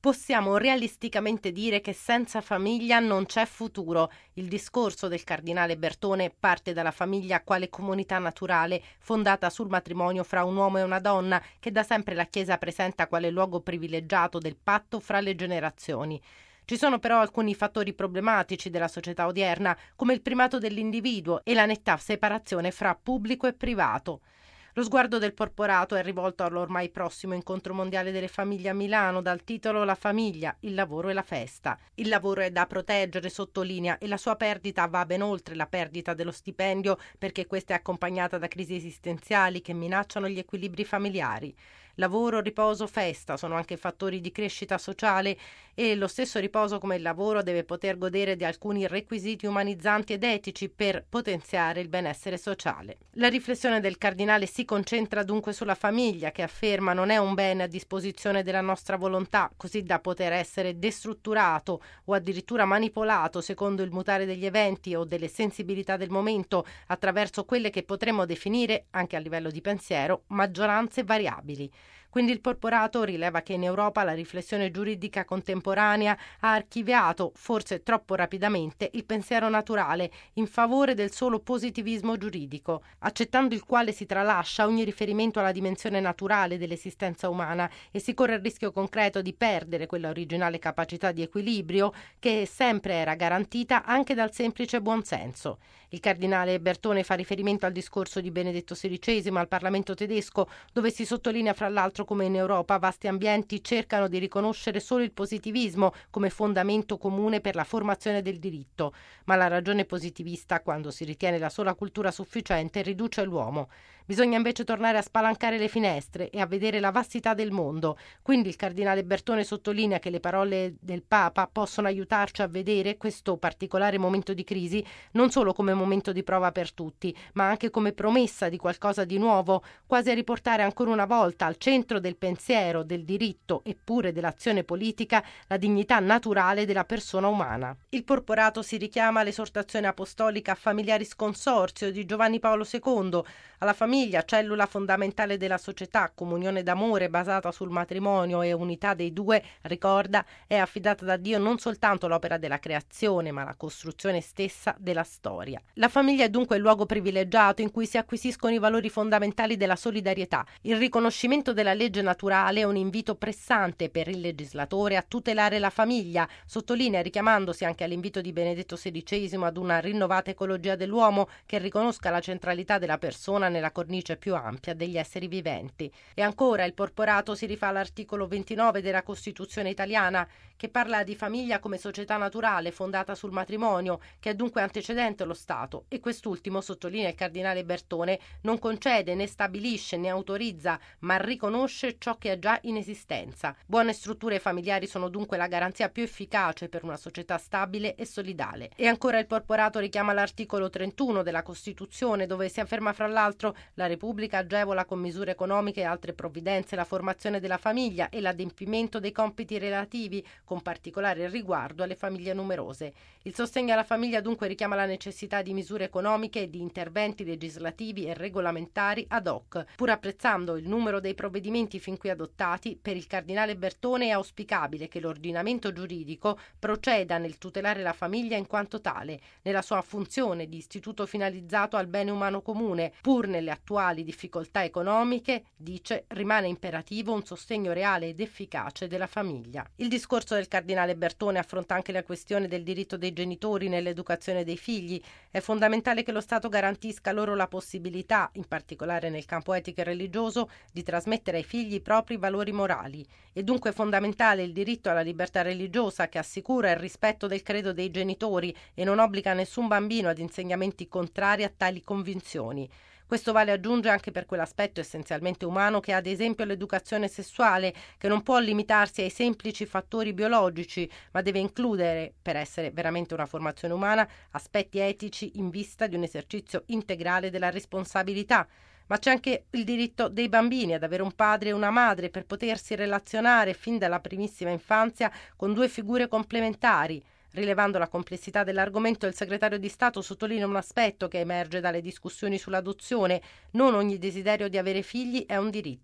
Possiamo realisticamente dire che senza famiglia non c'è futuro. Il discorso del cardinale Bertone parte dalla famiglia quale comunità naturale fondata sul matrimonio fra un uomo e una donna, che da sempre la Chiesa presenta quale luogo privilegiato del patto fra le generazioni. Ci sono però alcuni fattori problematici della società odierna, come il primato dell'individuo e la netta separazione fra pubblico e privato. Lo sguardo del Porporato è rivolto all'ormai prossimo incontro mondiale delle famiglie a Milano dal titolo La famiglia, il lavoro e la festa. Il lavoro è da proteggere, sottolinea, e la sua perdita va ben oltre la perdita dello stipendio, perché questa è accompagnata da crisi esistenziali che minacciano gli equilibri familiari. Lavoro, riposo, festa sono anche fattori di crescita sociale e lo stesso riposo come il lavoro deve poter godere di alcuni requisiti umanizzanti ed etici per potenziare il benessere sociale. La riflessione del cardinale si concentra dunque sulla famiglia, che afferma non è un bene a disposizione della nostra volontà, così da poter essere destrutturato o addirittura manipolato secondo il mutare degli eventi o delle sensibilità del momento attraverso quelle che potremmo definire, anche a livello di pensiero, maggioranze variabili. Quindi il Porporato rileva che in Europa la riflessione giuridica contemporanea ha archiviato, forse troppo rapidamente, il pensiero naturale in favore del solo positivismo giuridico, accettando il quale si tralascia ogni riferimento alla dimensione naturale dell'esistenza umana e si corre il rischio concreto di perdere quella originale capacità di equilibrio che sempre era garantita anche dal semplice buonsenso. Il cardinale Bertone fa riferimento al discorso di Benedetto XVI al Parlamento tedesco, dove si sottolinea fra l'altro come in Europa vasti ambienti cercano di riconoscere solo il positivismo come fondamento comune per la formazione del diritto, ma la ragione positivista, quando si ritiene la sola cultura sufficiente, riduce l'uomo. Bisogna invece tornare a spalancare le finestre e a vedere la vastità del mondo. Quindi il cardinale Bertone sottolinea che le parole del Papa possono aiutarci a vedere questo particolare momento di crisi non solo come momento di prova per tutti, ma anche come promessa di qualcosa di nuovo, quasi a riportare ancora una volta al centro del pensiero, del diritto e pure dell'azione politica la dignità naturale della persona umana. Il Porporato si richiama all'esortazione apostolica Familiaris Consortio di Giovanni Paolo II, alla famiglia, cellula fondamentale della società, comunione d'amore basata sul matrimonio e unità dei due, ricorda, è affidata da Dio non soltanto l'opera della creazione, ma la costruzione stessa della storia. La famiglia è dunque il luogo privilegiato in cui si acquisiscono i valori fondamentali della solidarietà. Il riconoscimento della legge naturale è un invito pressante per il legislatore a tutelare la famiglia, sottolinea richiamandosi anche all'invito di Benedetto XVI ad una rinnovata ecologia dell'uomo che riconosca la centralità della persona nella cornice più ampia degli esseri viventi. E ancora il Porporato si rifà all'articolo 29 della Costituzione italiana, che parla di famiglia come società naturale fondata sul matrimonio, che è dunque antecedente allo Stato, e quest'ultimo, sottolinea il cardinale Bertone, non concede né stabilisce né autorizza, ma riconosce ciò che è già in esistenza. Buone strutture familiari sono dunque la garanzia più efficace per una società stabile e solidale. E ancora il Porporato richiama l'articolo 31 della Costituzione, dove si afferma fra l'altro la Repubblica agevola con misure economiche e altre provvidenze la formazione della famiglia e l'adempimento dei compiti relativi, con particolare riguardo alle famiglie numerose. Il sostegno alla famiglia dunque richiama la necessità di misure economiche e di interventi legislativi e regolamentari ad hoc. Pur apprezzando il numero dei provvedimenti fin qui adottati, per il cardinale Bertone è auspicabile che l'ordinamento giuridico proceda nel tutelare la famiglia in quanto tale, nella sua funzione di istituto finalizzato al bene umano comune. Pur nelle attuali difficoltà economiche, dice, rimane imperativo un sostegno reale ed efficace della famiglia. Il discorso del cardinale Bertone affronta anche la questione del diritto dei genitori nell'educazione dei figli. È fondamentale che lo Stato garantisca loro la possibilità, in particolare nel campo etico e religioso, di trasmettere ai figli i propri valori morali. È dunque fondamentale il diritto alla libertà religiosa, che assicura il rispetto del credo dei genitori e non obbliga nessun bambino ad insegnamenti contrari a tali convinzioni. Questo vale aggiunge anche per quell'aspetto essenzialmente umano che è ad esempio l'educazione sessuale, che non può limitarsi ai semplici fattori biologici, ma deve includere, per essere veramente una formazione umana, aspetti etici in vista di un esercizio integrale della responsabilità. Ma c'è anche il diritto dei bambini ad avere un padre e una madre per potersi relazionare fin dalla primissima infanzia con due figure complementari. Rilevando la complessità dell'argomento, il segretario di Stato sottolinea un aspetto che emerge dalle discussioni sull'adozione: non ogni desiderio di avere figli è un diritto.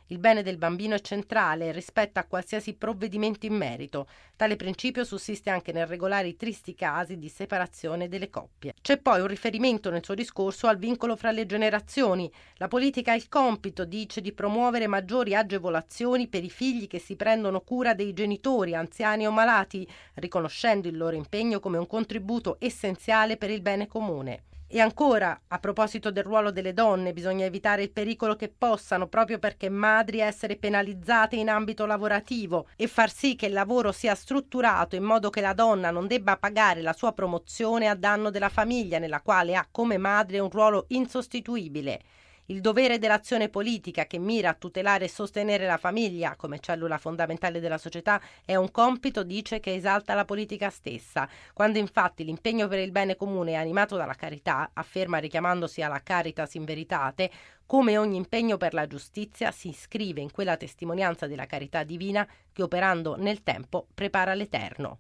Il bene del bambino è centrale rispetto a qualsiasi provvedimento in merito. Tale principio sussiste anche nel regolare i tristi casi di separazione delle coppie. C'è poi un riferimento nel suo discorso al vincolo fra le generazioni. La politica ha il compito, dice, di promuovere maggiori agevolazioni per i figli che si prendono cura dei genitori, anziani o malati, riconoscendo il loro impegno come un contributo essenziale per il bene comune. E ancora, a proposito del ruolo delle donne, bisogna evitare il pericolo che possano, proprio perché madri, essere penalizzate in ambito lavorativo e far sì che il lavoro sia strutturato in modo che la donna non debba pagare la sua promozione a danno della famiglia, nella quale ha come madre un ruolo insostituibile. Il dovere dell'azione politica che mira a tutelare e sostenere la famiglia come cellula fondamentale della società è un compito, dice, che esalta la politica stessa. Quando infatti l'impegno per il bene comune è animato dalla carità, afferma richiamandosi alla Caritas in Veritate, come ogni impegno per la giustizia si iscrive in quella testimonianza della carità divina che operando nel tempo prepara l'eterno.